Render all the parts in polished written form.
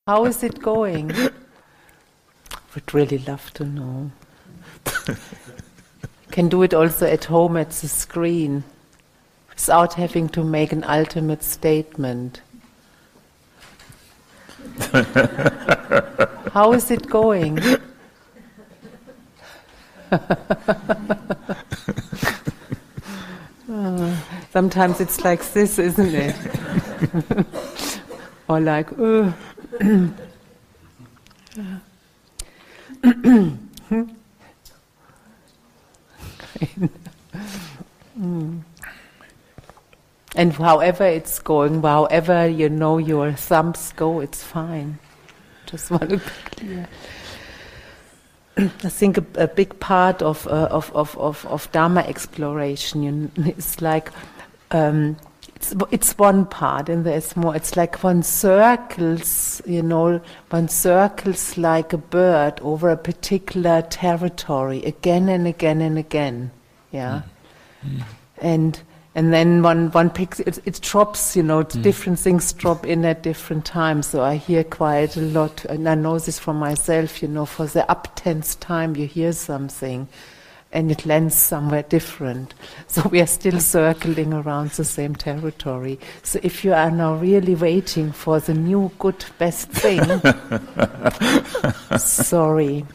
How is it going? Would really love to know. Can do it also at home at the screen, without having to make an ultimate statement. How is it going? Sometimes it's like this, isn't it? Or like, And however it's going, however your thumbs go, it's fine. Just want to be clear. I think a big part of Dharma exploration is like it's one part, and there's more. It's like one circles like a bird over a particular territory again and again and again. Yeah, and then one picks it drops. Different things drop in at different times. So I hear quite a lot, and I know this for myself. For the up-tense time, you hear something, and it lands somewhere different. So we are still circling around the same territory. So if you are now really waiting for the new, good, best thing, sorry.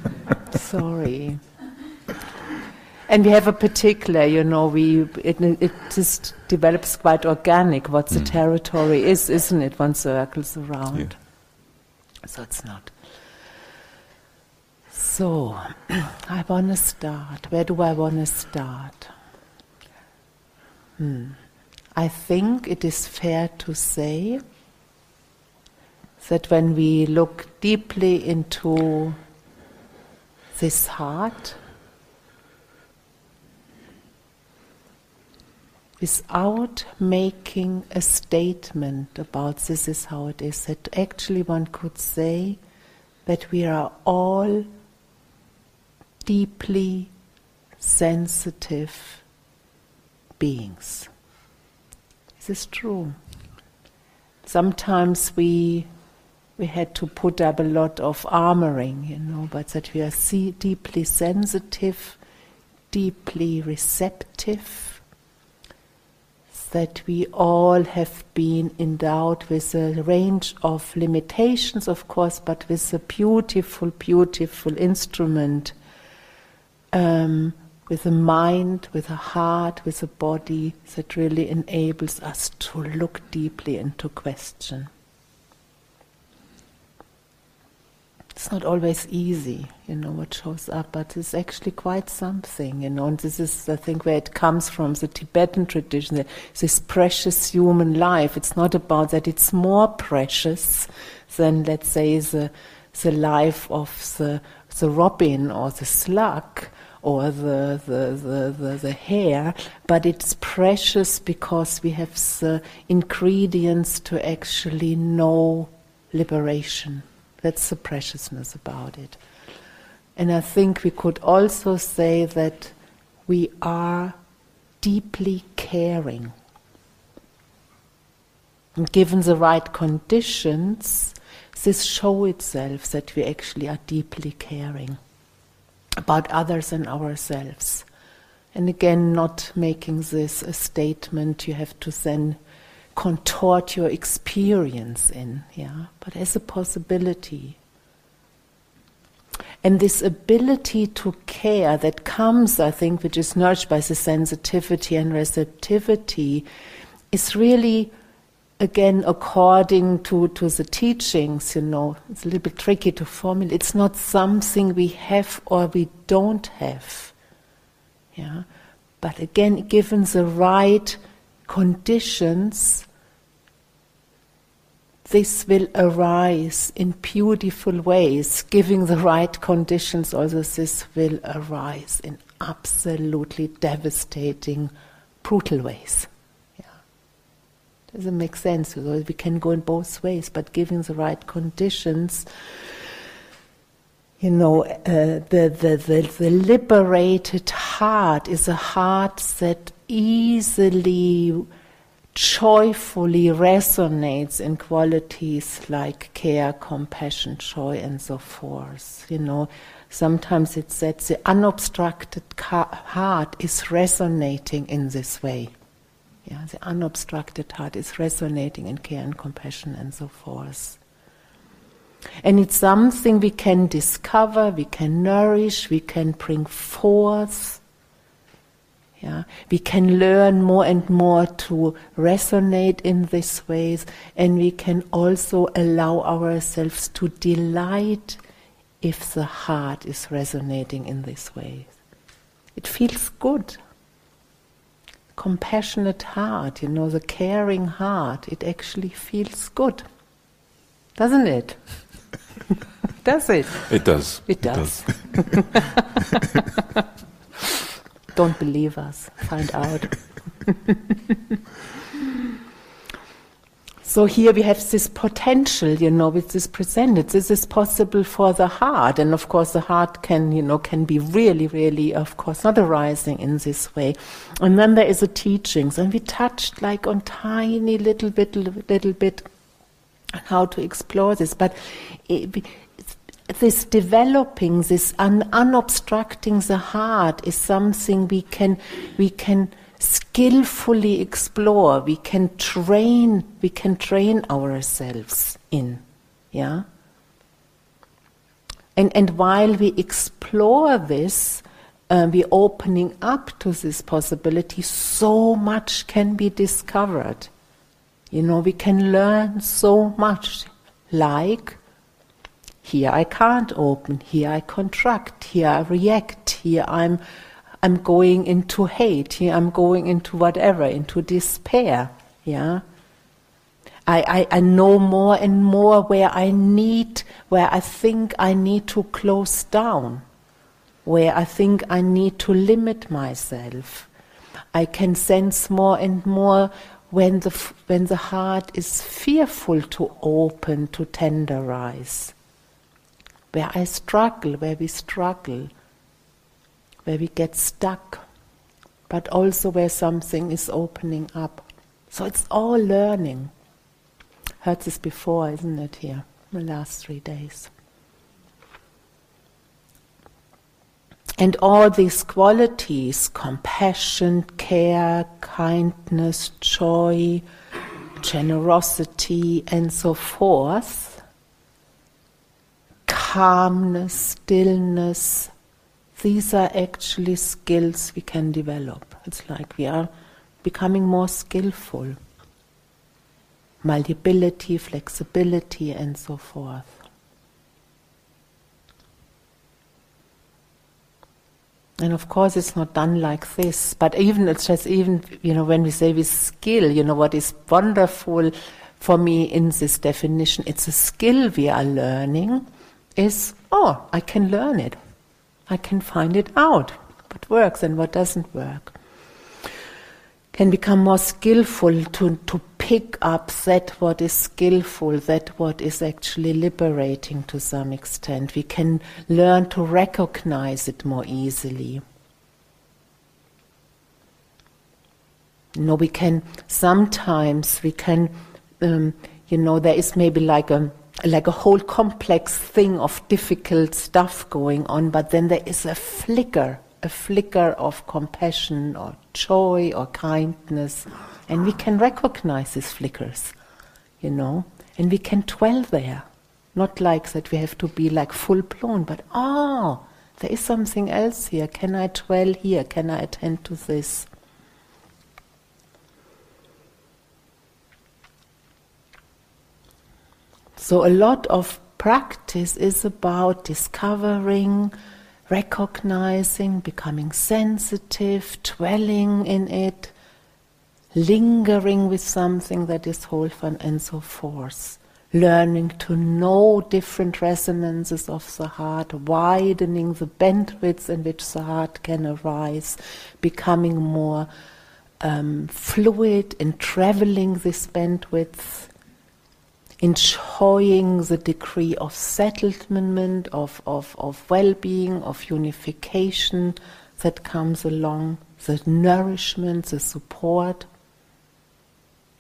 And we have a particular, it just develops quite organic what the territory is, isn't it? One circles around. Yeah. So it's not. So, I want to start. Where do I want to start? I think it is fair to say that when we look deeply into this heart, without making a statement about this is how it is, that actually one could say that we are all deeply sensitive beings. This is true. Sometimes we had to put up a lot of armoring, but that we are deeply sensitive, deeply receptive, that we all have been endowed with a range of limitations, of course, but with a beautiful, beautiful instrument, with a mind, with a heart, with a body that really enables us to look deeply into question. It's not always easy, what shows up, but it's actually quite something, and this is, I think, where it comes from, the Tibetan tradition, this precious human life. It's not about that it's more precious than, let's say, the life of the robin or the slug or the hare, but it's precious because we have the ingredients to actually know liberation. That's the preciousness about it. And I think we could also say that we are deeply caring. And given the right conditions, this shows itself that we actually are deeply caring about others and ourselves. And again, not making this a statement you have to then contort your experience in, but as a possibility. And this ability to care that comes, I think, which is nourished by the sensitivity and receptivity, is really, again, according to the teachings, it's a little bit tricky to formulate. It's not something we have or we don't have. But again, given the right conditions, this will arise in beautiful ways. Giving the right conditions, also this will arise in absolutely devastating, brutal ways. Doesn't make sense. We can go in both ways, but giving the right conditions, the liberated heart is a heart that easily joyfully resonates in qualities like care, compassion, joy, and so forth. Sometimes it's that the unobstructed heart is resonating in this way. Yeah, the unobstructed heart is resonating in care and compassion and so forth. And it's something we can discover, we can nourish, we can bring forth. Yeah, we can learn more and more to resonate in these ways, and we can also allow ourselves to delight if the heart is resonating in this way. It feels good. Compassionate heart, the caring heart, it actually feels good. Doesn't it? Does it? It does. It does. Don't believe us. Find out. So here we have this potential, which is presented. This is possible for the heart, and of course the heart can be really, really, of course, not arising in this way. And then there is a teachings, and we touched like on tiny little bit on how to explore this. But this developing, this unobstructing the heart is something we can skillfully explore, we can train ourselves in, yeah. And while we explore this, we're opening up to this possibility. So much can be discovered. We can learn so much. Like, here I can't open, here I contract, here I react, here I'm going into hate, here I'm going into whatever, into despair, yeah. I know more and more where I think I need to close down, where I think I need to limit myself. I can sense more and more when the heart is fearful to open, to tenderize, where I struggle, where we struggle, where we get stuck, but also where something is opening up. So it's all learning. Heard this before, isn't it, here, the last 3 days. And all these qualities, compassion, care, kindness, joy, generosity, and so forth, calmness, stillness, these are actually skills we can develop. It's like we are becoming more skillful. Malleability, flexibility, and so forth. And of course it's not done like this, but even when we say with skill, what is wonderful for me in this definition, it's a skill we are learning, is, I can learn it. I can find it out, what works and what doesn't work. Can become more skillful to pick up that what is skillful, that what is actually liberating to some extent. We can learn to recognize it more easily. We can sometimes, there is maybe like a whole complex thing of difficult stuff going on, but then there is a flicker of compassion or joy or kindness, and we can recognize these flickers, and we can dwell there. Not like that we have to be like full blown, but there is something else here. Can I dwell here? Can I attend to this? So a lot of practice is about discovering, recognizing, becoming sensitive, dwelling in it, lingering with something that is wholesome, and so forth. Learning to know different resonances of the heart, widening the bandwidth in which the heart can arise, becoming more fluid in traveling this bandwidth, enjoying the degree of settlement, of well-being, of unification that comes along, the nourishment, the support.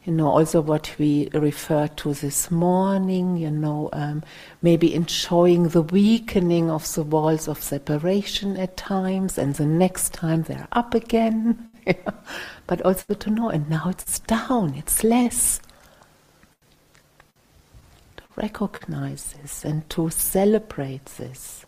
Also what we referred to this morning, maybe enjoying the weakening of the walls of separation at times, and the next time they're up again. But also to know, and now it's down, it's less. To recognize this and to celebrate this.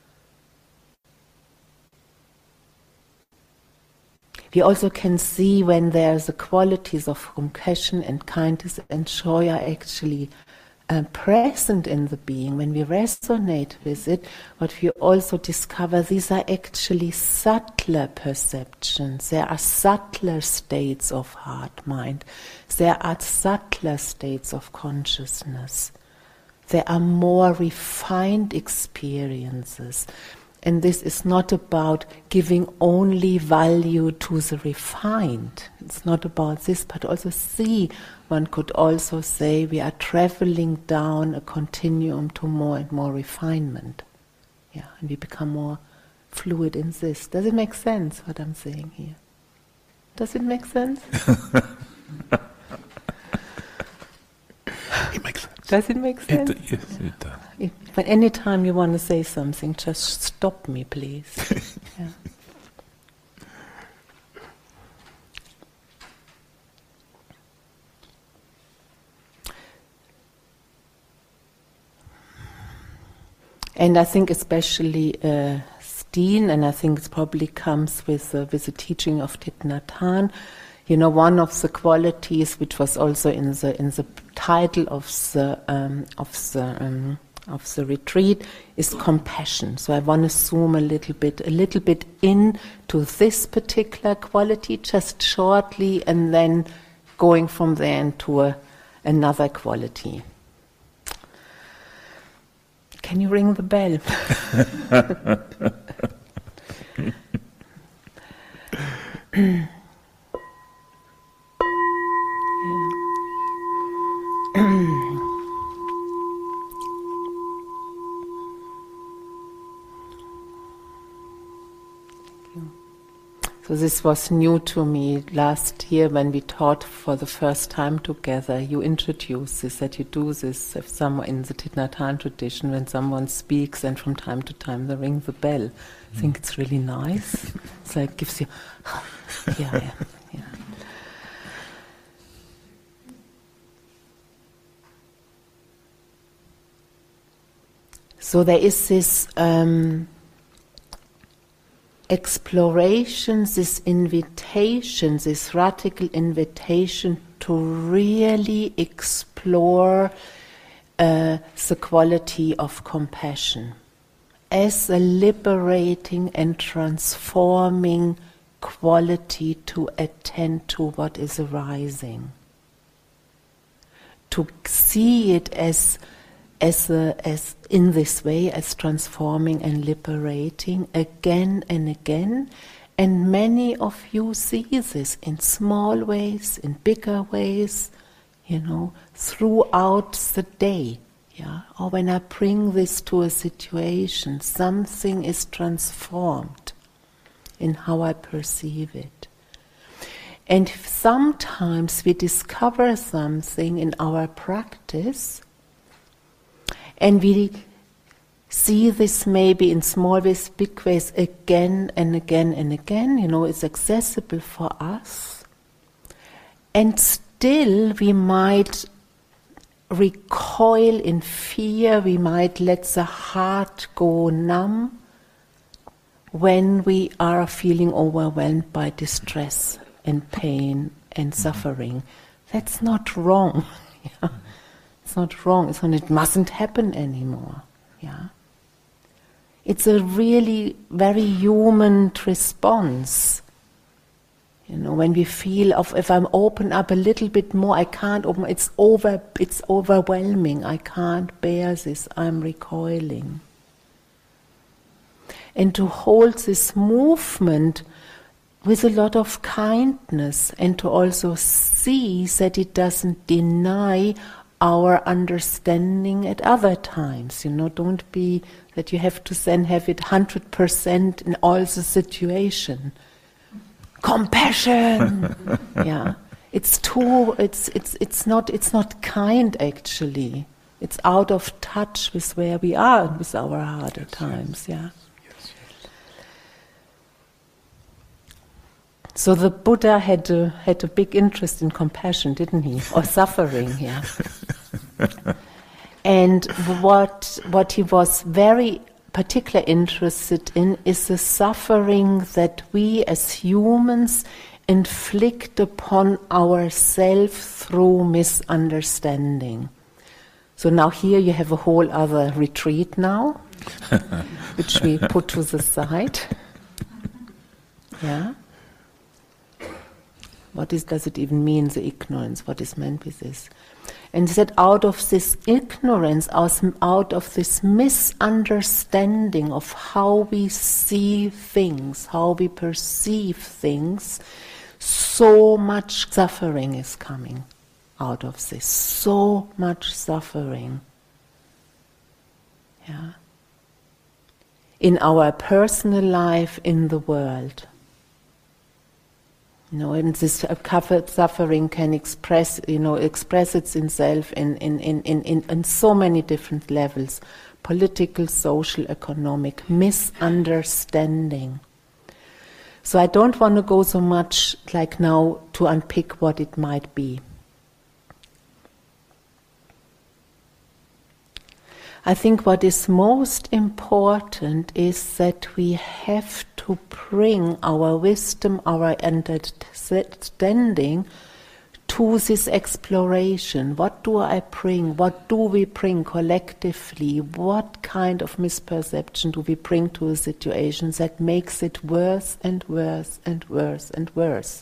We also can see when there's the qualities of compassion and kindness and joy are actually present in the being. When we resonate with it, what we also discover, these are actually subtler perceptions. There are subtler states of heart, mind. There are subtler states of consciousness. There are more refined experiences. And this is not about giving only value to the refined. It's not about this, but also see, one could also say we are traveling down a continuum to more and more refinement. And we become more fluid in this. Does it make sense what I'm saying here? Does it make sense? It makes sense. Does it make sense? Yes, it does. But any time you want to say something, just stop me, please. And I think especially Steen, and I think it probably comes with the teaching of Thich Nhat Hanh. One of the qualities which was also in the title of the retreat is compassion. So I want to zoom a little bit into this particular quality, just shortly, and then going from there into another quality. Can you ring the bell? So this was new to me last year when we taught for the first time together. You introduced this, that you do this if someone in the Thich Nhat Hanh tradition, when someone speaks and from time to time they ring the bell. I think it's really nice. It's like gives you, yeah. So there is this exploration, this invitation, this radical invitation to really explore the quality of compassion as a liberating and transforming quality to attend to what is arising. To see it as in this way, as transforming and liberating again and again. And many of you see this in small ways, in bigger ways, throughout the day. Or when I bring this to a situation, something is transformed in how I perceive it. And sometimes we discover something in our practice, and we see this maybe in small ways, big ways, again and again and again. It's accessible for us. And still we might recoil in fear, we might let the heart go numb when we are feeling overwhelmed by distress and pain and suffering. That's not wrong. It's not wrong. It mustn't happen anymore. It's a really very human response. When we feel if I'm open up a little bit more, I can't open. It's overwhelming. I can't bear this. I'm recoiling. And to hold this movement with a lot of kindness, and to also see that it doesn't deny our understanding at other times. Don't be that you have to then have it 100% in all the situation. Compassion! it's not kind actually. It's out of touch with where we are and with our heart at times, yeah. Yes. So the Buddha had a big interest in compassion, didn't he? Or suffering, yeah. And what he was very particularly interested in is the suffering that we as humans inflict upon ourselves through misunderstanding. So now here you have a whole other retreat now, which we put to the side. Yeah. What does it even mean, the ignorance? What is meant with this? And that out of this ignorance, out of this misunderstanding of how we see things, how we perceive things, so much suffering is coming out of this. So much suffering. Yeah. In our personal life, in the world. And this suffering can express itself in so many different levels: political, social, economic, misunderstanding. So I don't want to go so much like now to unpick what it might be. I think what is most important is that we have to bring our wisdom, our understanding to this exploration. What do I bring? What do we bring collectively? What kind of misperception do we bring to a situation that makes it worse and worse and worse and worse?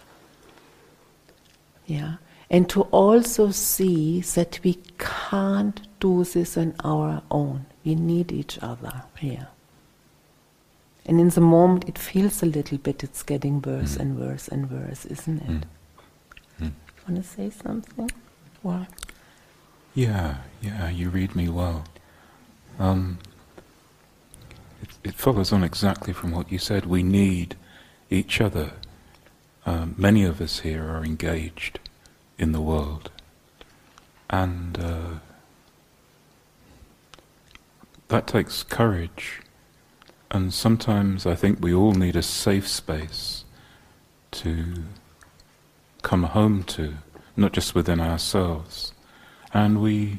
Yeah. And to also see that we can't do this on our own. We need each other here. And in the moment it feels a little bit it's getting worse and worse and worse, isn't it? Want to say something? What? Yeah, you read me well. It follows on exactly from what you said. We need each other. Many of us here are engaged in the world, and that takes courage, and sometimes I think we all need a safe space to come home to, not just within ourselves. And we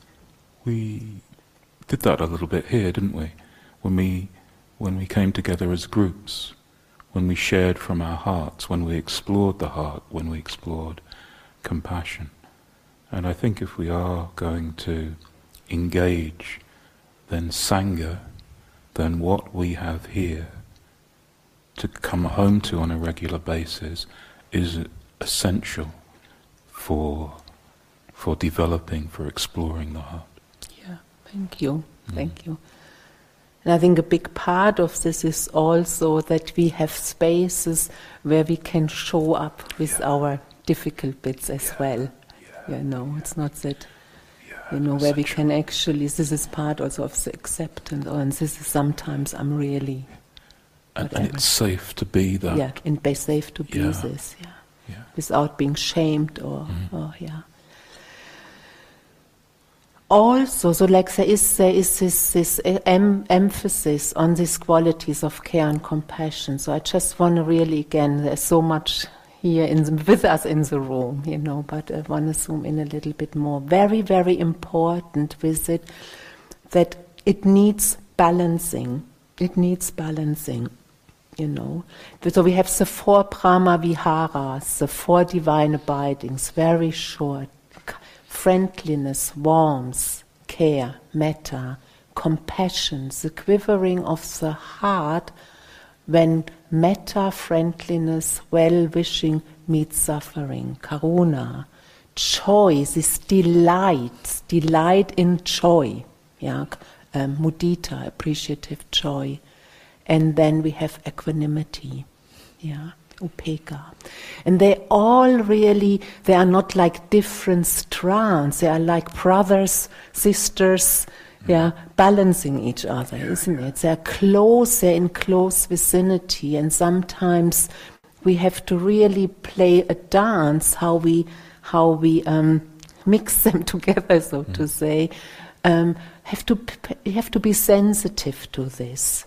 did that a little bit here, didn't we? When we came together as groups, when we shared from our hearts, when we explored the heart, when we explored compassion. And I think if we are going to engage, then Sangha, then what we have here to come home to on a regular basis is essential for developing, for exploring the heart. Yeah, thank you. Thank you. And I think a big part of this is also that we have spaces where we can show up with our difficult bits as well. It's not that, where we can actually, this is part also of the acceptance, and this is sometimes I'm really... And it's safe to be that. Yeah, and safe to be this, without being shamed or Also, so like there is this emphasis on these qualities of care and compassion. So I just want to really, again, there's so much here with us in the room, but I want to zoom in a little bit more. Very, very important with it that it needs balancing. It needs balancing, So we have the 4 Brahma Viharas, the 4 divine abidings, very short. Friendliness, warmth, care, metta, compassion, the quivering of the heart when metta, friendliness, well-wishing meets suffering, karuna, joy, this delight in joy, mudita, appreciative joy, and then we have equanimity, upekkha. And they are not like different strands, they are like brothers, sisters, balancing each other, isn't it? They're close, they're in close vicinity, and sometimes We have to really play a dance, how we mix them together, so to say. You have to be sensitive to this.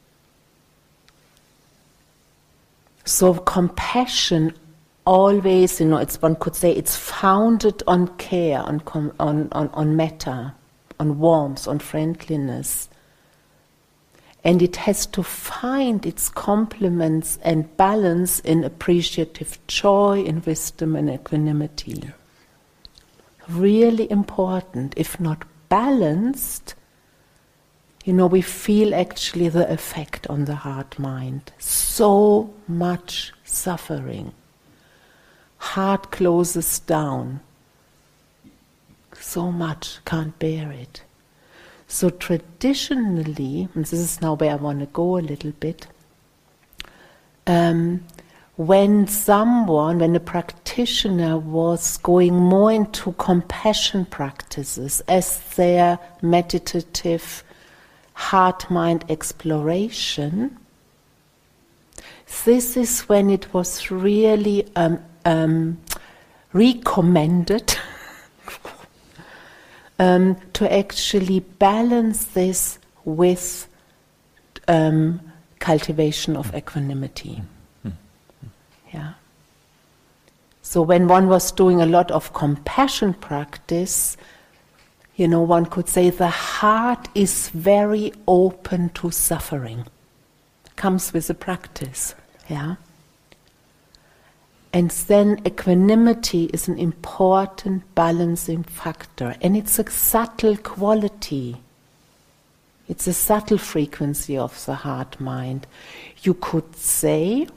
So compassion always, one could say it's founded on care, on metta, on warmth, on friendliness. And it has to find its complements and balance in appreciative joy, in wisdom and equanimity. Yeah. Really important. If not balanced, we feel actually the effect on the heart-mind. So much suffering. Heart closes down. So much, can't bear it. So traditionally, and this is now where I want to go a little bit, when a practitioner was going more into compassion practices as their meditative heart-mind exploration, this is when it was really recommended to actually balance this with cultivation of equanimity. Yeah. So when one was doing a lot of compassion practice, one could say the heart is very open to suffering. Comes with the practice. Yeah. And then equanimity is an important balancing factor. And it's a subtle quality. It's a subtle frequency of the heart-mind. You could say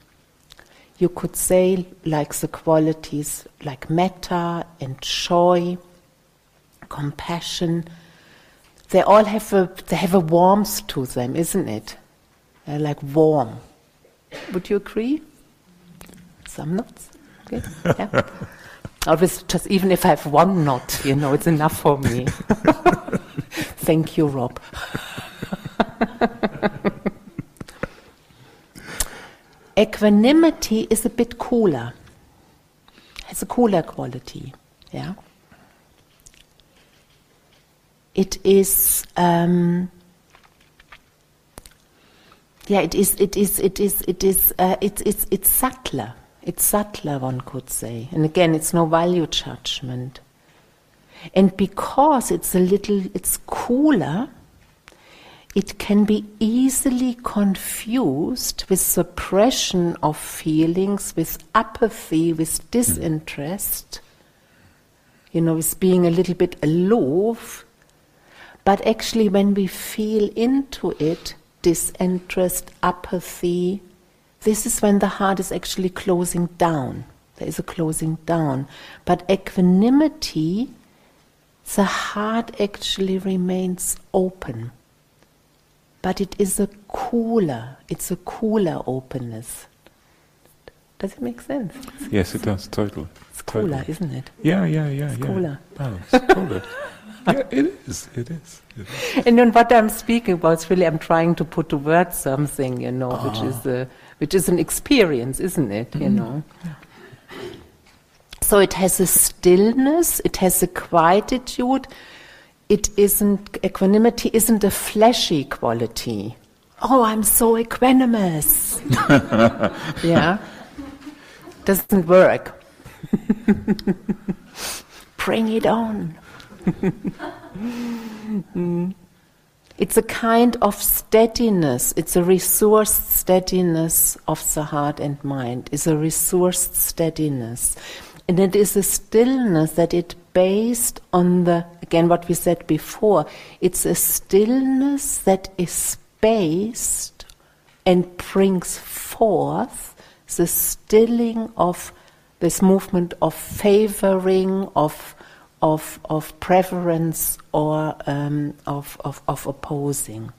like the qualities like metta and joy, compassion, they all have a warmth to them, isn't it? They're like warm. Would you agree? Some knots. Okay. Yeah. Always, just even if I have one knot, it's enough for me. Thank you, Rob. Equanimity is a bit cooler. Has a cooler quality. Yeah. It is. It's subtler. It's subtler, one could say. And again, it's no value judgment. And because it's cooler, it can be easily confused with suppression of feelings, with apathy, with disinterest, with being a little bit aloof. But actually, when we feel into it, disinterest, apathy, this is when the heart is actually closing down. There is a closing down. But equanimity, the heart actually remains open. But it's a cooler openness. Does it make sense? Yes, it does, totally. It's cooler, isn't it? Yeah. It's cooler. Oh, it's cooler. Yeah, it is. And then what I'm speaking about is really, I'm trying to put to words something, which is an experience, isn't it? Yeah. So it has a stillness, it has a quietude. Equanimity isn't a fleshy quality. Oh, I'm so equanimous. Yeah. Doesn't work. Bring it on. It's a kind of steadiness. It's a resourced steadiness of the heart and mind. It's a resourced steadiness. And it is a stillness that it based on again what we said before, it's a stillness that is based and brings forth the stilling of this movement of favoring, of preference, or of opposing.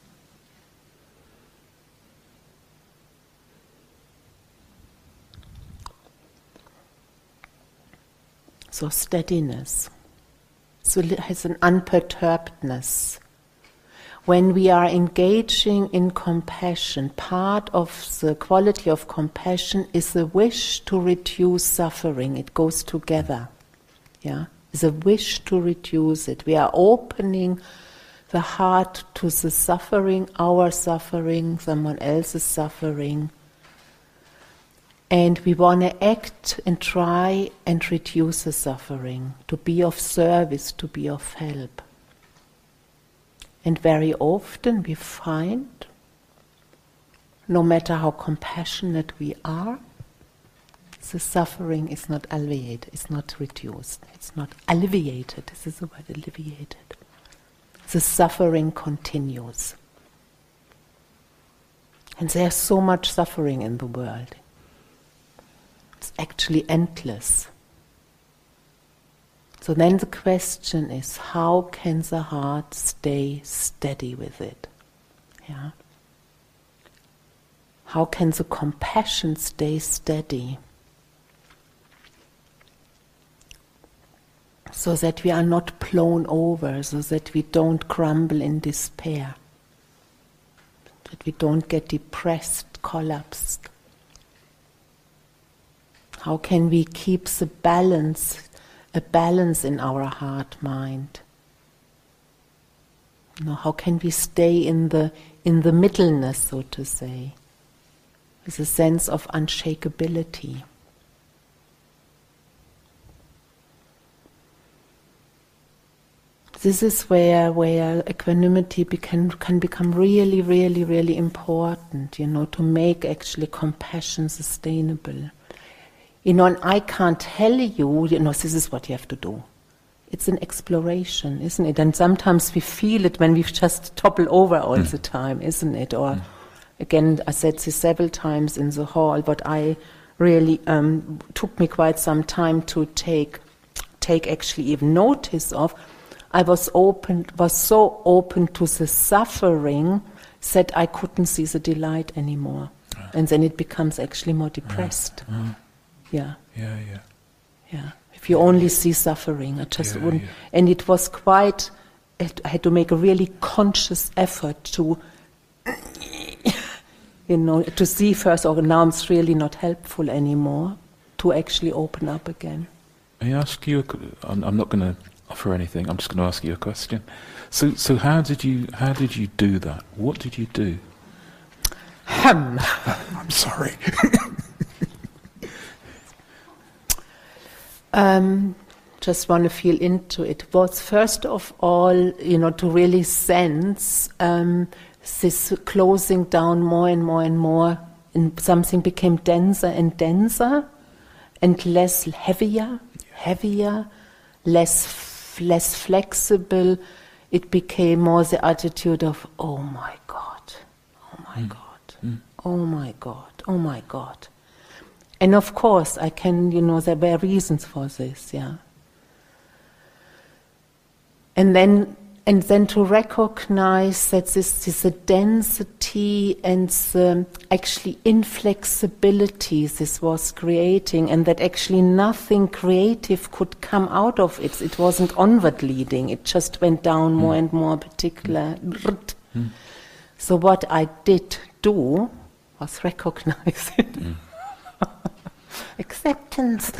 So steadiness. So it has an unperturbedness. when we are engaging in compassion, part of the quality of compassion is the wish to reduce suffering. It goes together. Yeah, it's a wish to reduce it. We are opening the heart to the suffering, our suffering, someone else's suffering. And we want to act and try and reduce the suffering, to be of service, to be of help. And very often we find, no matter how compassionate we are, the suffering is not alleviated, it's not reduced, it's not alleviated, this is the word, alleviated. The suffering continues. And there's so much suffering in the world. It's actually endless. So then the question is, how can the heart stay steady with it? Yeah. How can the compassion stay steady? So that we are not blown over, so that we don't crumble in despair, that we don't get depressed, collapsed. How can we keep a balance in our heart, mind? How can we stay in the middleness, so to say, with a sense of unshakability? This is where equanimity can become really, really, really important, to make actually compassion sustainable. And I can't tell you, this is what you have to do. It's an exploration, isn't it? And sometimes we feel it when we just topple over all the time, isn't it? Or again, I said this several times in the hall, what I really took me quite some time to take actually even notice of. I was so open to the suffering that I couldn't see the delight anymore. And then it becomes actually more depressed. Yeah. If you only see suffering, I just wouldn't. Yeah. And it was quite, I had to make a really conscious effort to, to see first, now it's really not helpful anymore, to actually open up again. May I ask you, I'm not going to offer anything, I'm just going to ask you a question. So how did you do that? What did you do? I'm sorry. Just want to feel into it. Was first of all, to really sense this closing down more and more and more, and something became denser and denser, and less heavier, less flexible. It became more the attitude of, oh my God, oh my God, oh my God, oh my God. And of course, I can, there were reasons for this, yeah. And then to recognize that this is a density and the actually inflexibility this was creating, and that actually nothing creative could come out of it. It wasn't onward leading, it just went down more and more particular. So what I did do was recognize it. Acceptance.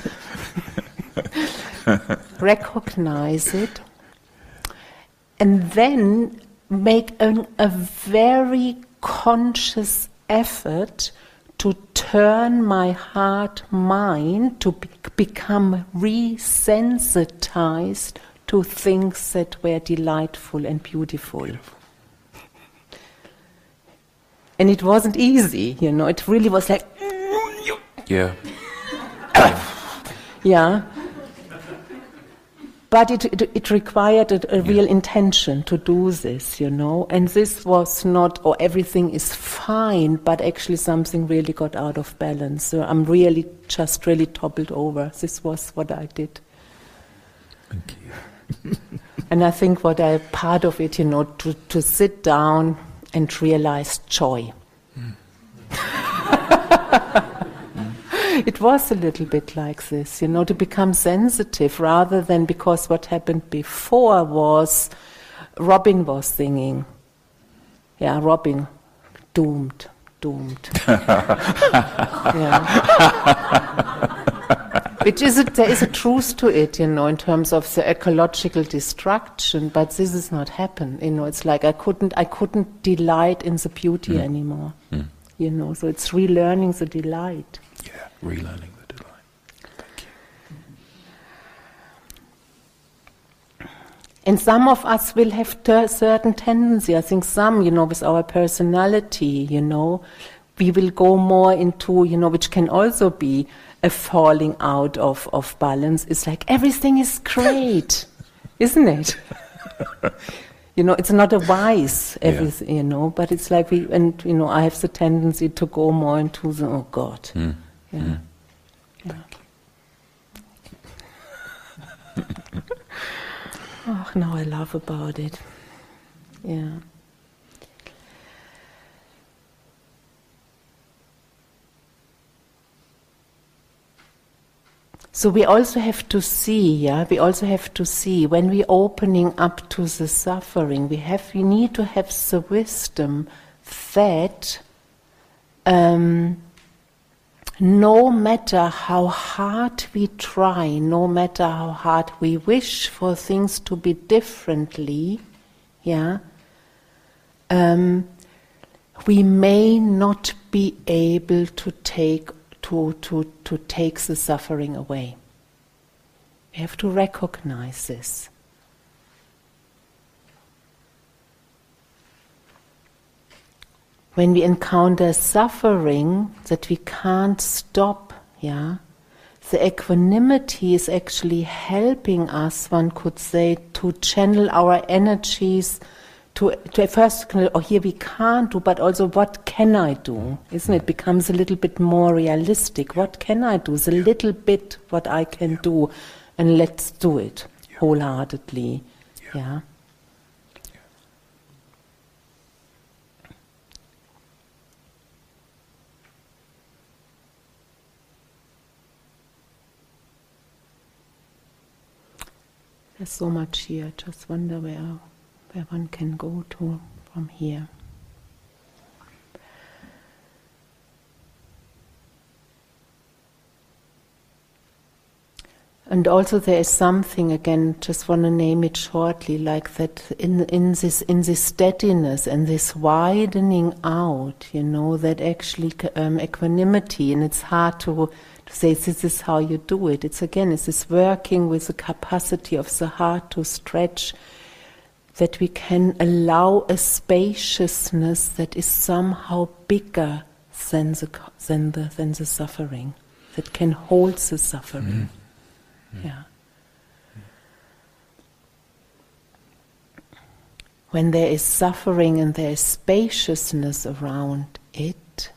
Recognize it. And then make a very conscious effort to turn my heart mind to become resensitized to things that were delightful and beautiful. And it wasn't easy, it really was like, yeah. Yeah. But it required a real intention to do this, and this was not, everything is fine, but actually something really got out of balance. So I'm really toppled over. This was what I did. Thank you. And I think part of it, to sit down and realize joy. It was a little bit like this, to become sensitive, rather than because what happened before was Robin was singing. robbing, doomed. Yeah. Which is there is a truth to it, in terms of the ecological destruction. But this is not happen. It's like I couldn't delight in the beauty anymore. So it's relearning the delight. Yeah, relearning the delight. Thank you. And some of us will have certain tendency. I think some, with our personality, we will go more into, which can also be a falling out of balance. It's like everything is great, isn't it? It's not a vice, everything, but it's like I have the tendency to go more into the, oh God. Yeah. Oh, now I laugh about it. Yeah. So we also have to see, when we're opening up to the suffering, we need to have the wisdom that no matter how hard we try, no matter how hard we wish for things to be differently, we may not be able to take the suffering away. We have to recognize this. When we encounter suffering that we can't stop, the equanimity is actually helping us, one could say, to channel our energies to first, here we can't do, but also what can I do? Isn't it? Becomes a little bit more realistic. What can I do? The little bit what I can do, and let's do it wholeheartedly. Yeah. There's so much here. I just wonder where one can go to from here. And also there is something, again, just want to name it shortly, like that in this steadiness and this widening out, that actually equanimity, and it's hard to say this is how you do it. It's this working with the capacity of the heart to stretch, that we can allow a spaciousness that is somehow bigger than the suffering, that can hold the suffering. Yeah. When there is suffering and there is spaciousness around it,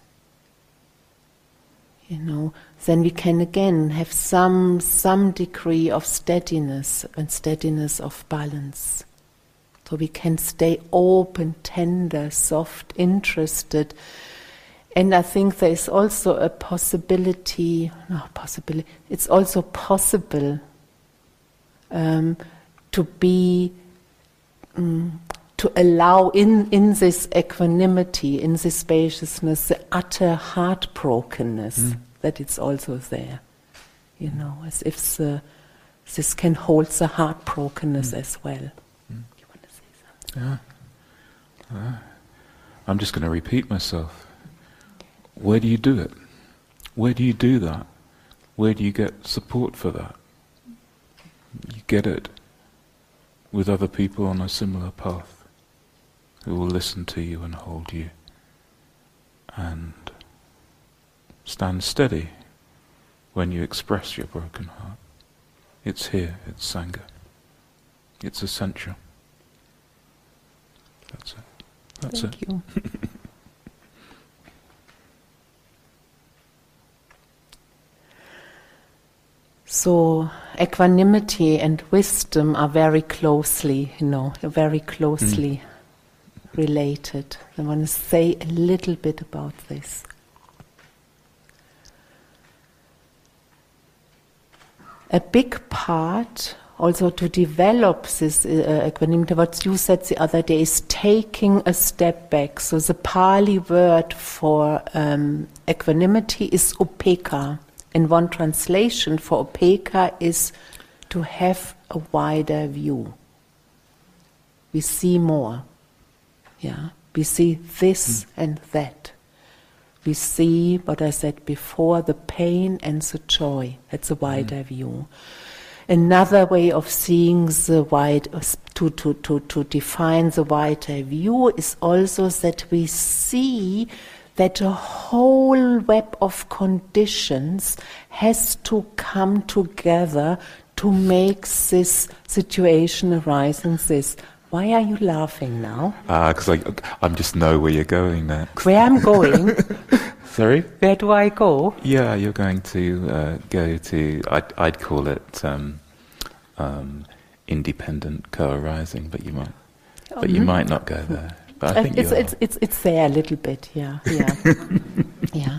then we can again have some degree of steadiness and steadiness of balance. So we can stay open, tender, soft, interested. And I think there is also a it's also possible to be, to allow in this equanimity, in this spaciousness, the utter heartbrokenness, that it's also there. As if this can hold the heartbrokenness as well. You want to say something? Yeah. I'm just going to repeat myself. Where do you do it? Where do you do that? Where do you get support for that? You get it with other people on a similar path who will listen to you and hold you and stand steady when you express your broken heart. It's here, it's Sangha. It's essential. That's it. Thank you. So equanimity and wisdom are very closely, related. I want to say a little bit about this. A big part also to develop this equanimity, what you said the other day, is taking a step back. So the Pali word for equanimity is upekkha. And one translation for upekkha is to have a wider view. We see more. Yeah, we see this and that. We see, what I said before, the pain and the joy. That's a wider view. Another way of seeing the wide, to define the wider view, is also that we see that a whole web of conditions has to come together to make this situation arise in this. Why are you laughing now? Because I just know where you're going next. Where I'm going? Sorry? Where do I go? Yeah, you're going to go to, I'd call it independent co-arising, but you might not go there. But I think it's there a little bit, yeah. Yeah.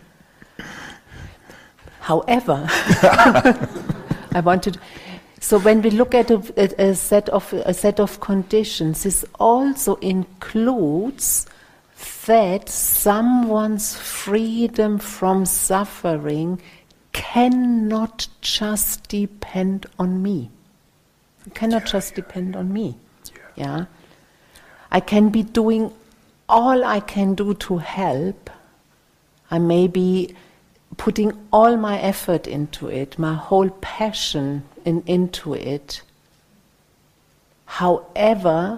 However, I wanted. So when we look at a set of conditions, this also includes that someone's freedom from suffering cannot just depend on me. It cannot just depend on me. Yeah. I can be doing all I can do to help. I may be putting all my effort into it, my whole passion into it. However,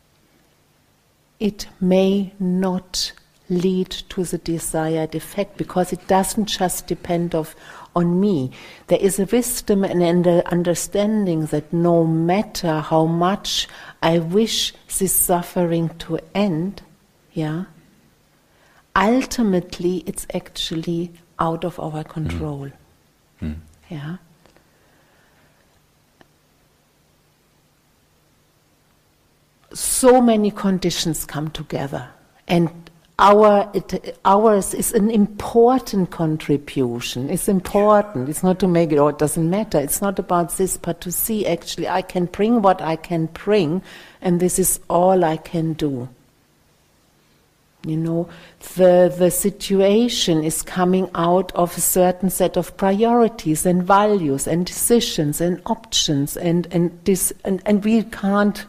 it may not lead to the desired effect because it doesn't just depend on me. There is a wisdom and an understanding that no matter how much I wish this suffering to end, ultimately it's actually out of our control. Yeah. So many conditions come together, and ours is an important contribution. It's important. It's not to make it, it doesn't matter. It's not about this, but to see actually I can bring what I can bring, and this is all I can do. You know, the situation is coming out of a certain set of priorities and values and decisions and options, and we can't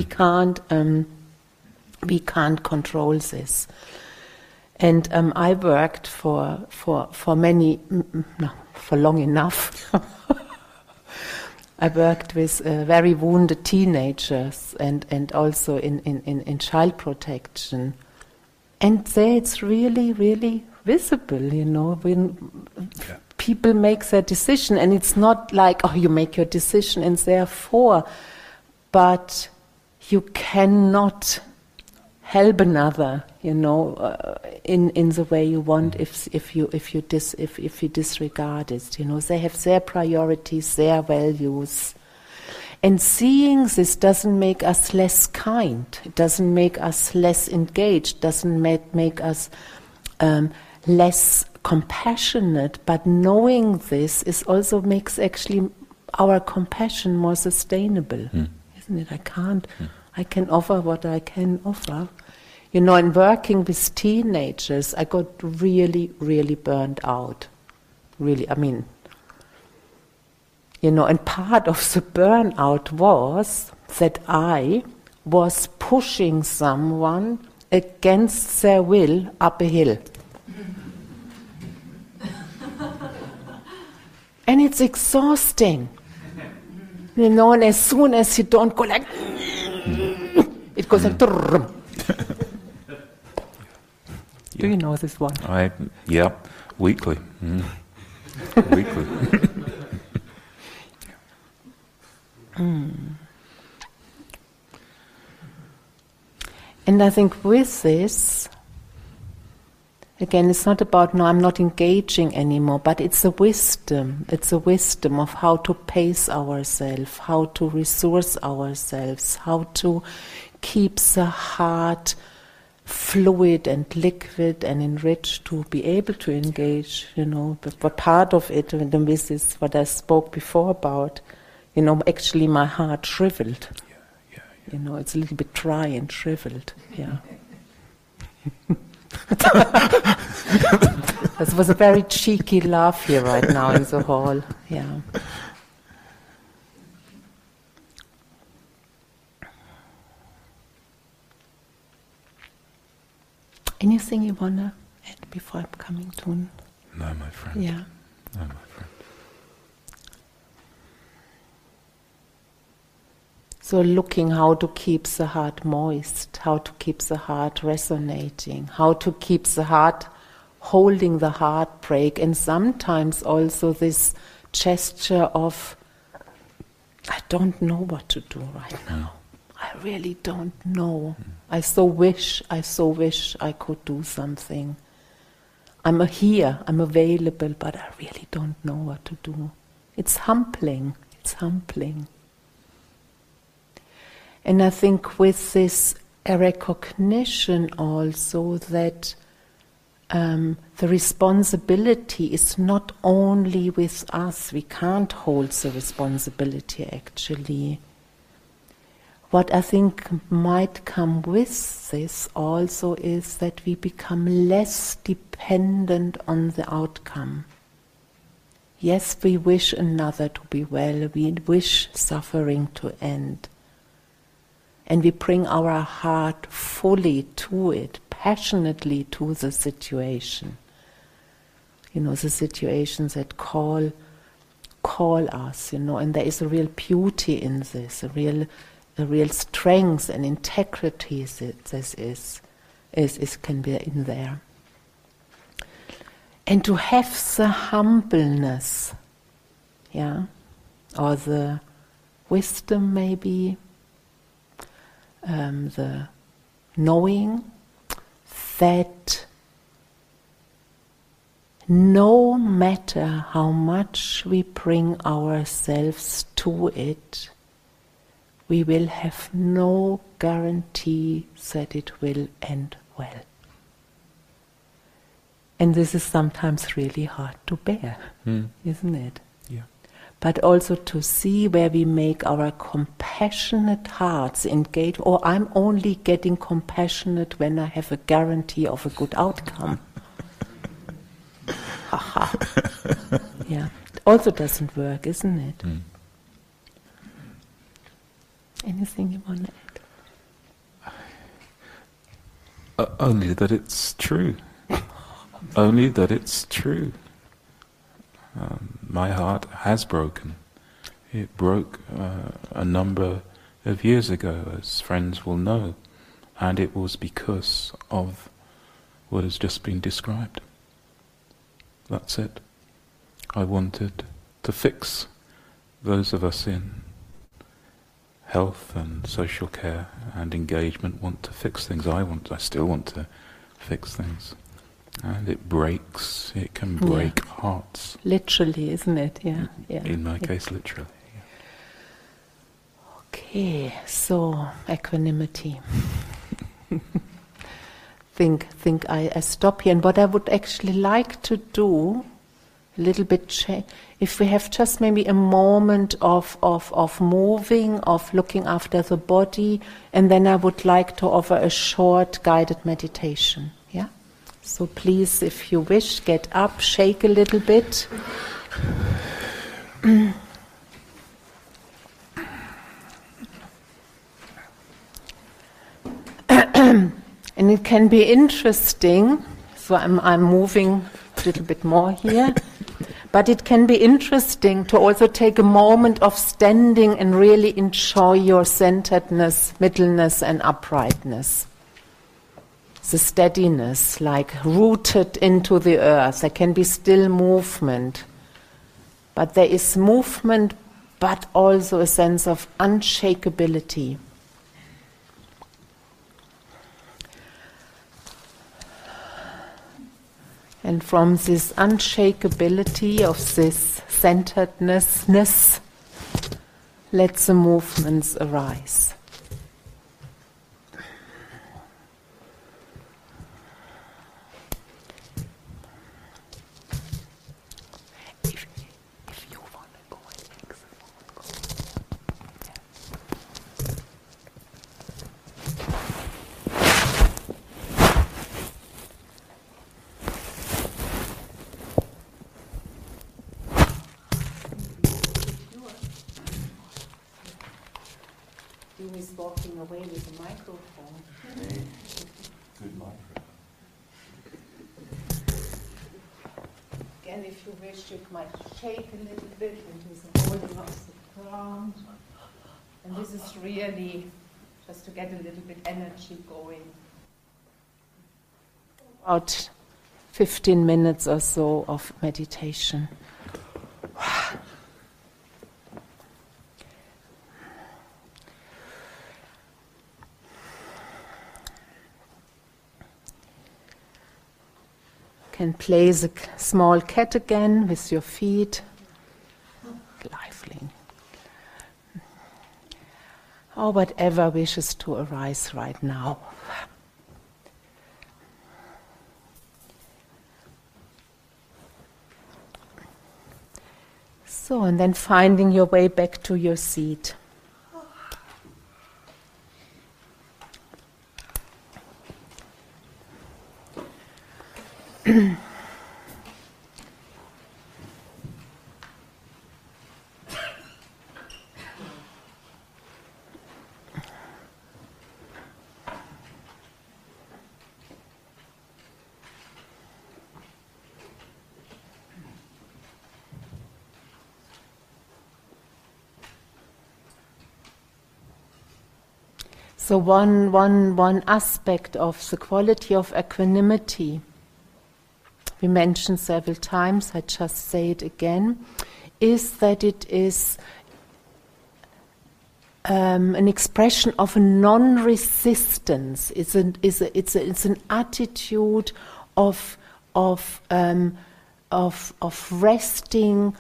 control this. And I worked for long enough. I worked with very wounded teenagers and also in child protection. And there it's really, really visible, you know, when people make their decision, and it's not like, you make your decision and therefore, but you cannot help another, you know, in the way you want if you disregard it. You know, they have their priorities, their values. And seeing this doesn't make us less kind. It doesn't make us less engaged. Doesn't make us less compassionate. But knowing this is also makes actually our compassion more sustainable, isn't it? I can offer what I can offer. You know, in working with teenagers, I got really, really burned out. Really, I mean. You know, and part of the burnout was that I was pushing someone against their will up a hill. And it's exhausting. You know, and as soon as you don't go like, it goes like, Do you know this one? Weekly. Weekly. And I think with this, again, it's not about, no, I'm not engaging anymore, but it's a wisdom. It's a wisdom of how to pace ourselves, how to resource ourselves, how to keep the heart fluid and liquid and enriched to be able to engage, you know. But part of it, and this is what I spoke before about, Actually my heart shriveled. Yeah. It's a little bit dry and shriveled. Yeah. This was a very cheeky laugh here right now in the hall. Yeah. Anything you want to add before I'm coming to? No, my friend. Yeah. No, my friend. So looking how to keep the heart moist, how to keep the heart resonating, how to keep the heart holding the heartbreak, and sometimes also this gesture of, I don't know what to do right now. I really don't know. I so wish I could do something. I'm here, I'm available, but I really don't know what to do. It's humbling. And I think with this a recognition also that the responsibility is not only with us. We can't hold the responsibility actually. What I think might come with this also is that we become less dependent on the outcome. Yes, we wish another to be well, we wish suffering to end. And we bring our heart fully to it, passionately to the situation. The situations that call us, and there is a real beauty in this, a real strength and integrity that this is can be in there. And to have the humbleness, or the wisdom maybe, the knowing that no matter how much we bring ourselves to it, we will have no guarantee that it will end well. And this is sometimes really hard to bear, isn't it? Yeah. But also to see where we make our compassionate hearts engage, or I'm only getting compassionate when I have a guarantee of a good outcome. Haha. Yeah. It also doesn't work, isn't it? Anything you want to add? Only that it's true. Only that it's true. My heart has broken. It broke a number of years ago, as friends will know, and it was because of what has just been described. That's it. I wanted to fix those of us in health and social care and engagement want to fix things. I still want to fix things. And it can break hearts. Literally, isn't it? Yeah. In my case, literally. Yeah. Okay, so equanimity. think I stop here. And what I would actually like to do, a little bit, if we have just maybe a moment of moving, of looking after the body, and then I would like to offer a short guided meditation. Yeah? So please, if you wish, get up, shake a little bit. And it can be interesting, so I'm moving a little bit more here, but it can be interesting to also take a moment of standing and really enjoy your centeredness, middleness and uprightness. The steadiness, like rooted into the earth. There can be still movement, but there is movement, but also a sense of unshakability. And from this unshakability of this centeredness, let the movements arise. If you want to go and take the phone, go. who is walking away with a microphone. Good microphone. Again, if you wish, you might shake a little bit into the holding of the ground. And this is really just to get a little bit energy going. About 15 minutes or so of meditation. Can place a small cat again with your feet. Lively. Or whatever wishes to arise right now. So, and then finding your way back to your seat. So one aspect of the quality of equanimity, we mentioned several times, I just say it again, is that it is an expression of a non-resistance. It's an attitude of resting,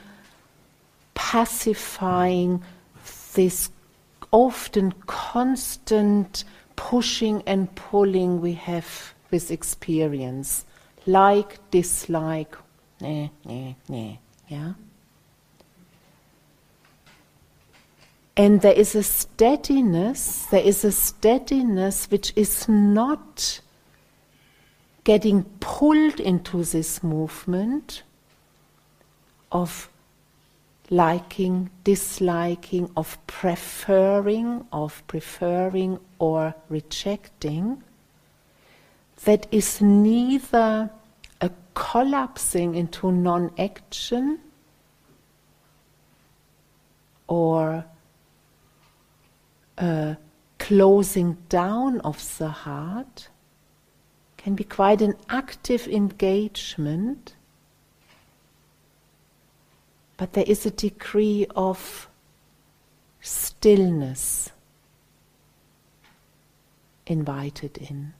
pacifying this often constant pushing and pulling we have with experience, like, dislike, yeah. And there is a steadiness which is not getting pulled into this movement of liking, disliking, of preferring or rejecting, that is neither a collapsing into non-action or a closing down of the heart, can be quite an active engagement. But there is a degree of stillness invited in.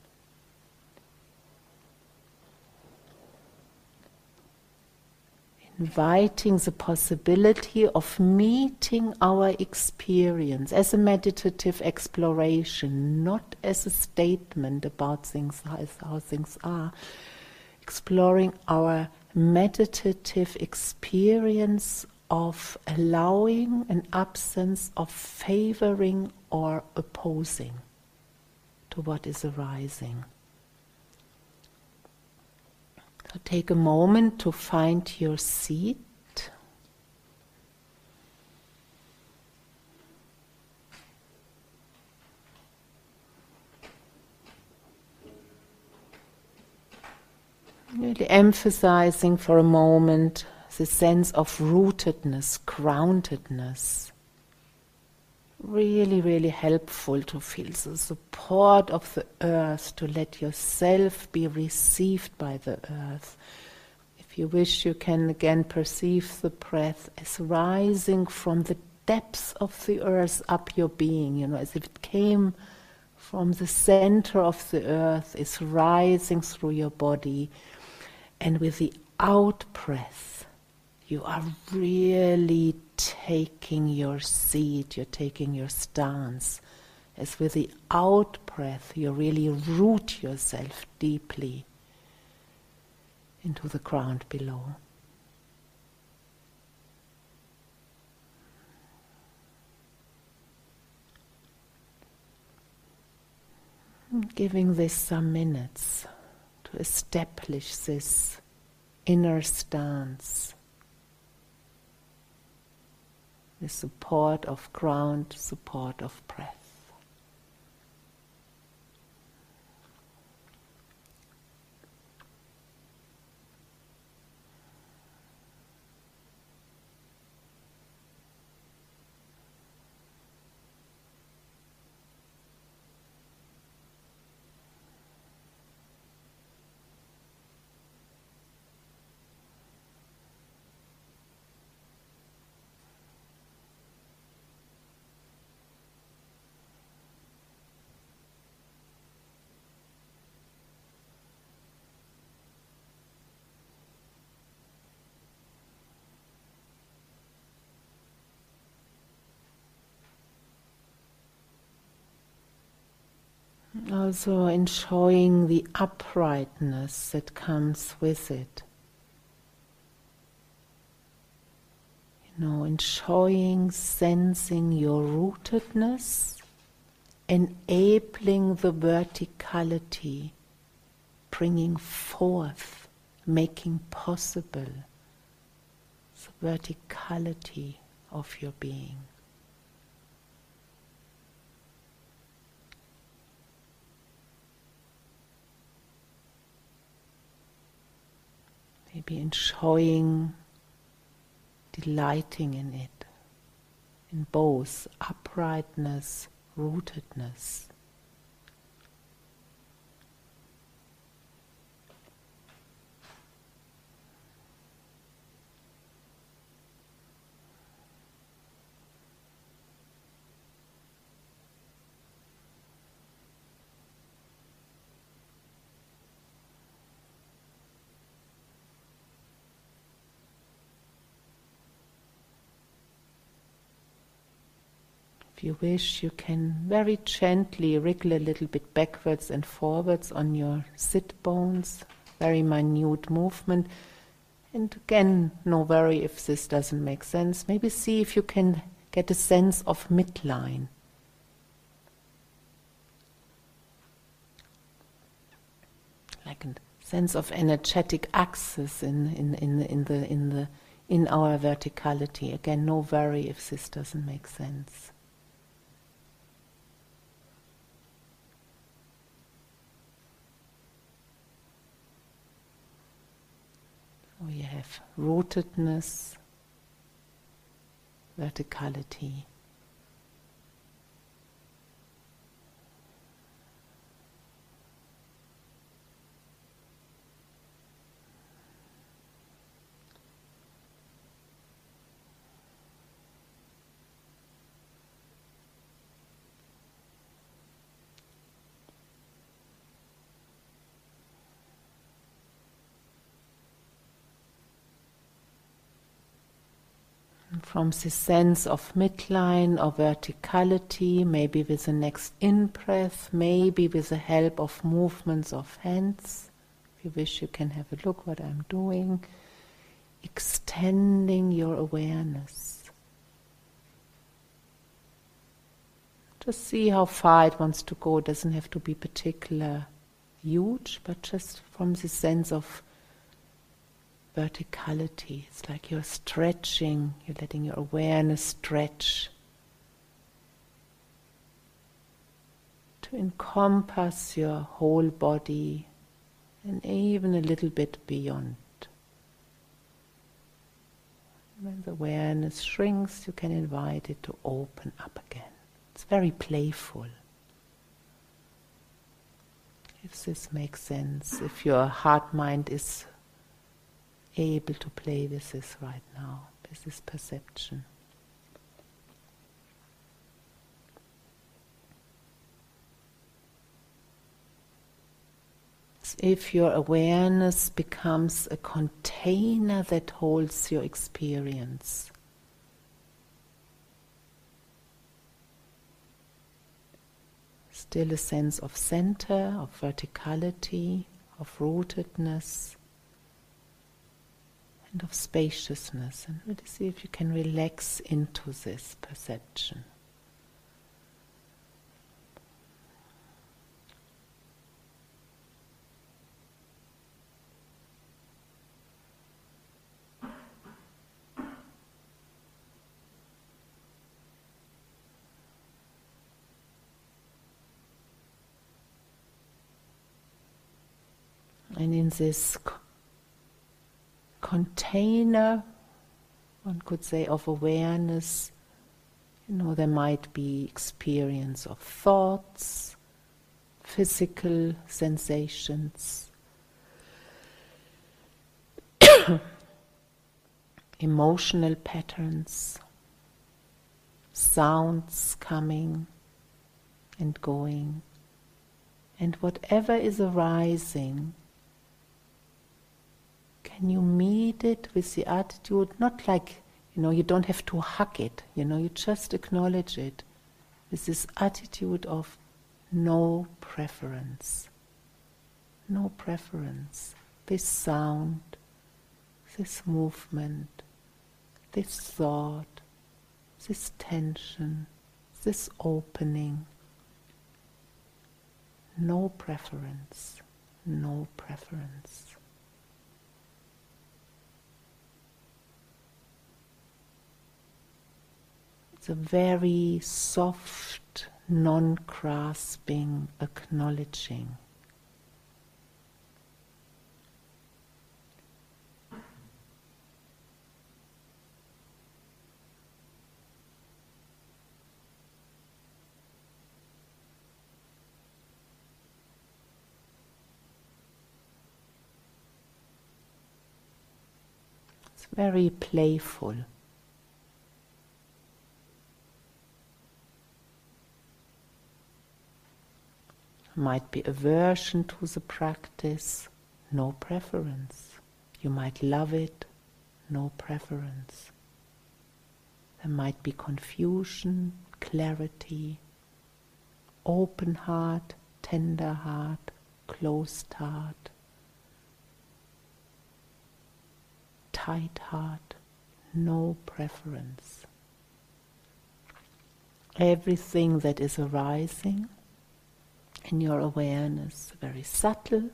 Inviting the possibility of meeting our experience as a meditative exploration, not as a statement about things as how things are. Exploring our meditative experience of allowing an absence of favoring or opposing to what is arising. So take a moment to find your seat. Really emphasizing for a moment the sense of rootedness, groundedness. Really, really helpful to feel the support of the earth, to let yourself be received by the earth. If you wish, you can again perceive the breath as rising from the depths of the earth up your being, as if it came from the center of the earth, is rising through your body. And with the out-breath, you are really taking your seat, you're taking your stance. As with the out-breath, you really root yourself deeply into the ground below. Giving this some minutes to establish this inner stance, the support of ground, support of breath. Also enjoying the uprightness that comes with it. Enjoying, sensing your rootedness, enabling the verticality, bringing forth, making possible the verticality of your being. Maybe enjoying, delighting in it, in both uprightness, rootedness. If you wish, you can very gently wriggle a little bit backwards and forwards on your sit bones, very minute movement. And again, no worry if this doesn't make sense. Maybe see if you can get a sense of midline. Like a sense of energetic axis in our verticality. Again, no worry if this doesn't make sense. We have rootedness, verticality. From this sense of midline or verticality, maybe with the next in-breath, maybe with the help of movements of hands. If you wish, you can have a look what I'm doing. Extending your awareness. Just see how far it wants to go. It doesn't have to be particular huge, but just from the sense of verticality. It's like you're stretching, you're letting your awareness stretch to encompass your whole body and even a little bit beyond. When the awareness shrinks, you can invite it to open up again. It's very playful. If this makes sense, if your heart mind is able to play with this right now, with this perception. As if your awareness becomes a container that holds your experience. Still a sense of center, of verticality, of rootedness, and of spaciousness, and really see if you can relax into this perception. And in this container, one could say, of awareness, there might be experience of thoughts, physical sensations, emotional patterns, sounds coming and going, and whatever is arising, can you meet it with the attitude, not like, you don't have to hug it, you just acknowledge it with this attitude of no preference. No preference. This sound, this movement, this thought, this tension, this opening. No preference, no preference. It's a very soft, non-grasping acknowledging. It's very playful. Might be aversion to the practice, no preference. You might love it, no preference. There might be confusion, clarity, open heart, tender heart, closed heart, tight heart, no preference. Everything that is arising in your awareness, very subtle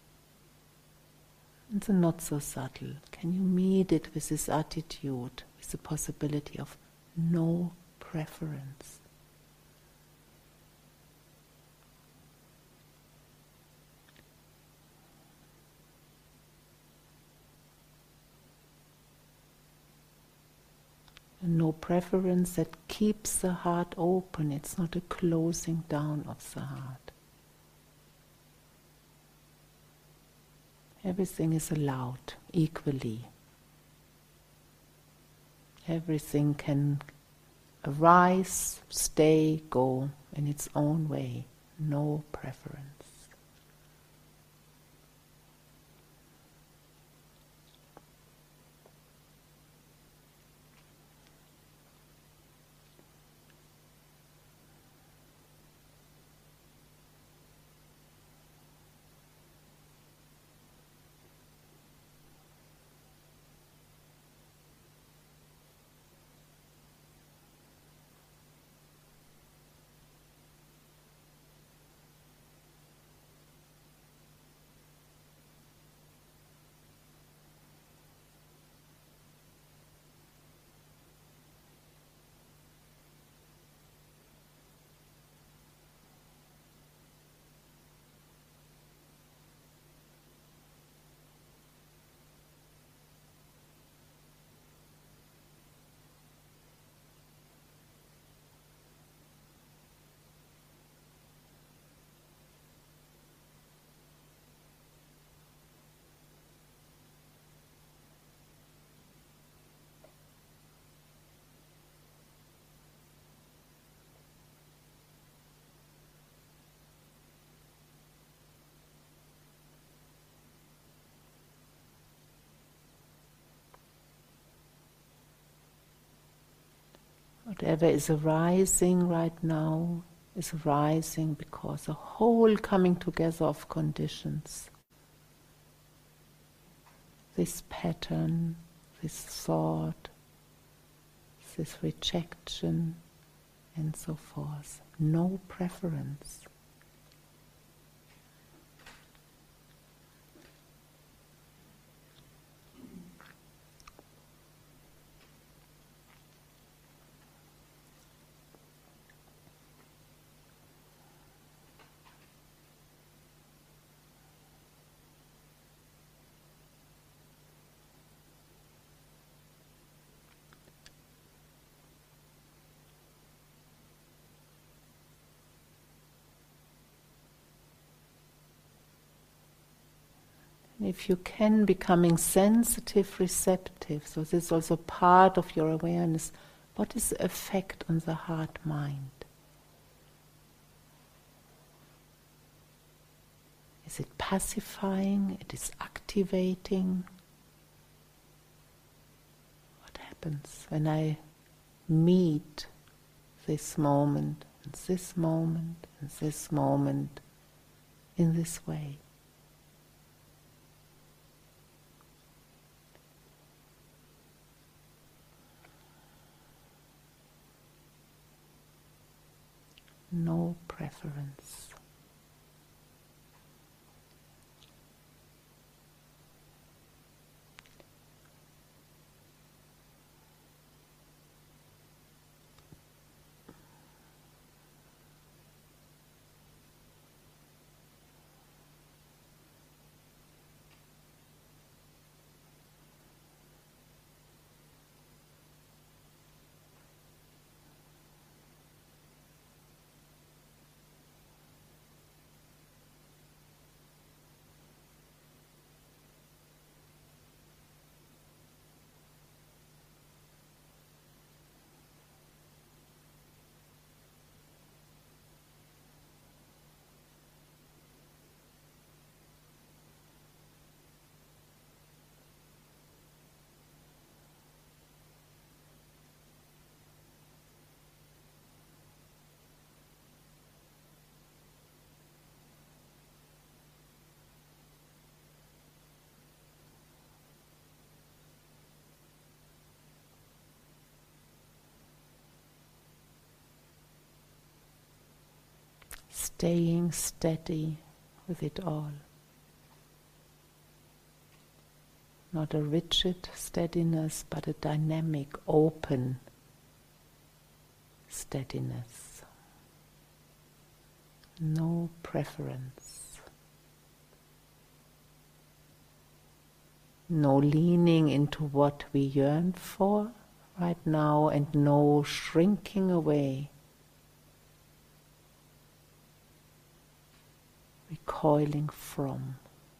and the not so subtle. Can you meet it with this attitude, with the possibility of no preference? And no preference that keeps the heart open. It's not a closing down of the heart. Everything is allowed equally. Everything can arise, stay, go in its own way. No preference. Whatever is arising right now is arising because a whole coming together of conditions. This pattern, this thought, this rejection, and so forth. No preference. If you can, becoming sensitive, receptive, so this is also part of your awareness. What is the effect on the heart-mind? Is it pacifying? It is activating? What happens when I meet this moment, and this moment, this moment in this way. No preference. Staying steady with it all. Not a rigid steadiness, but a dynamic, open steadiness. No preference. No leaning into what we yearn for right now, and no shrinking away, recoiling from.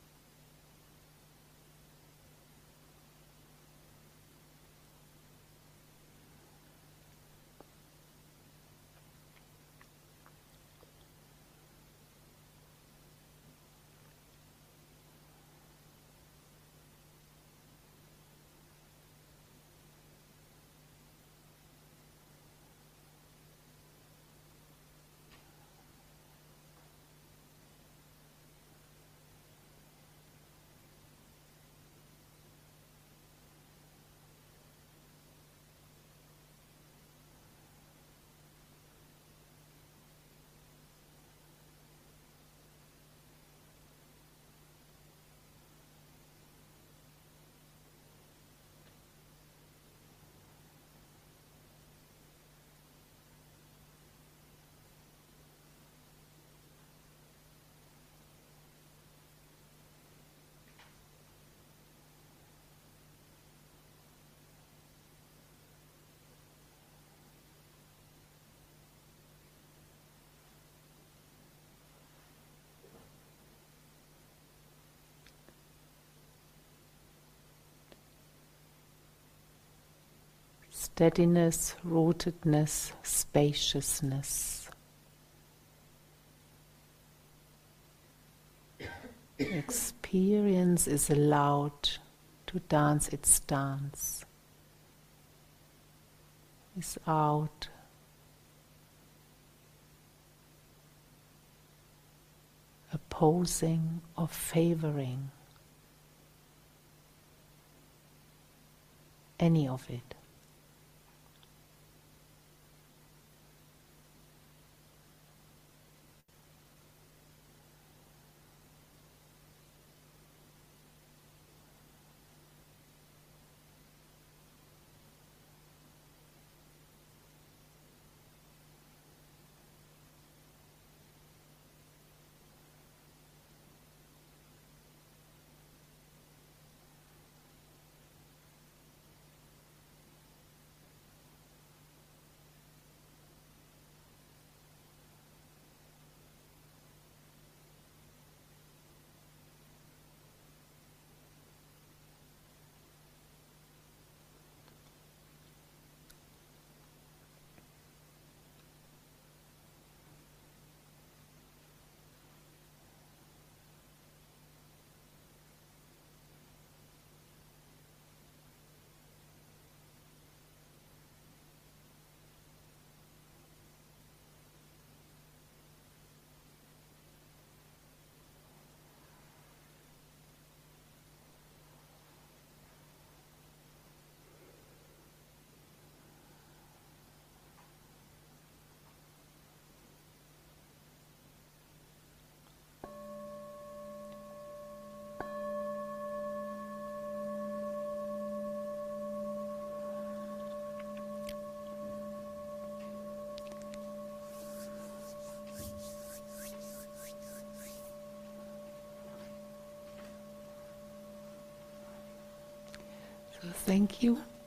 Steadiness, rootedness, spaciousness. Experience is allowed to dance its dance without opposing or favoring any of it. So thank you.